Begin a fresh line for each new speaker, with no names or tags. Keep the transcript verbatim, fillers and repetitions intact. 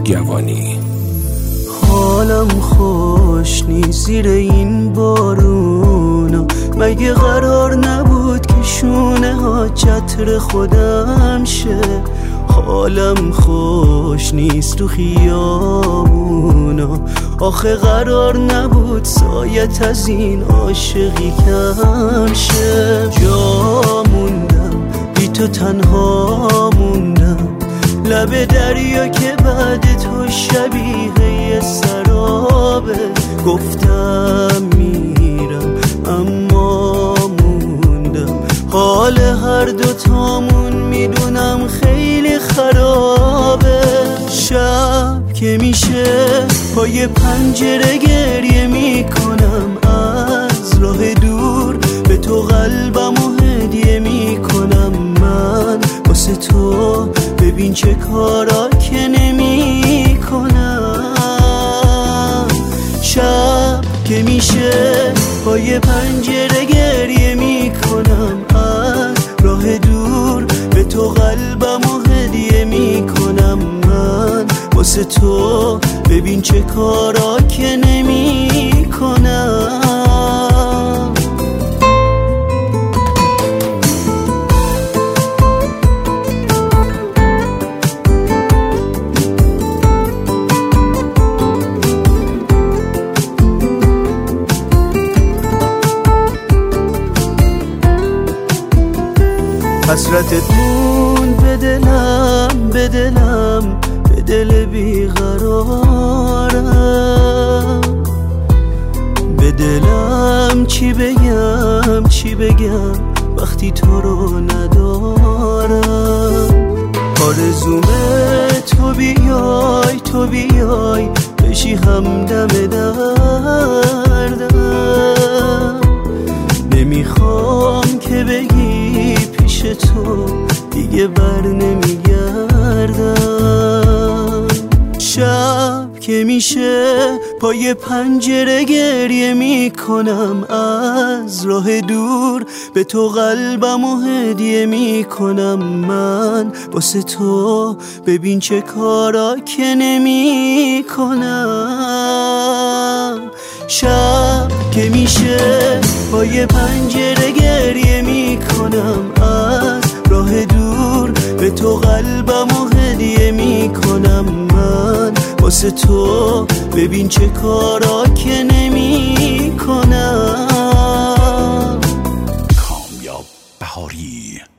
گوانی.
حالم خوش نیست زیر این بارونا، مگه قرار نبود که شونه ها چتر خودم شه؟ حالم خوش نیست تو خیابونا، آخه قرار نبود سایت از این عاشقی کم شه. جا موندم بی تو تنها موندم، لب دریا که بعد تو شبیه سرابه. گفتم میرم اما موندم، حال هر دوتامون میدونم خیلی خرابه. شب که میشه پای پنجره گریه میکنم، از راه دور به تو قلبمو هدیه میکنم. من واسه تو ببین چه کارا که نمی کنم. شب که میشه پای پنجره گریه میکنم، از راه دور به تو قلبمو هدیه میکنم. من واسه تو ببین چه کارا که نمی کنم. حسرتت موند به دلم، به دلم، به دل بیقرارم. به دلم چی بگم چی بگم وقتی تو رو ندارم. آرزومه تو بیای تو بیای بشی همدم دردم. نمیخوام که بگی پیش تو دیگه بر نمیگردم. شب که میشه پای پنجره گریه میکنم، از راه دور به تو قلبمو هدیه میکنم. من واسه تو ببین چه کارا که نمی کنم. شب که میشه پای پنجره گریه میکنم، از راه دور به تو قلبمو هدیه میکنم. من واسه تو ببین چه کارا که نمی کنم.
کامیاب بهاری.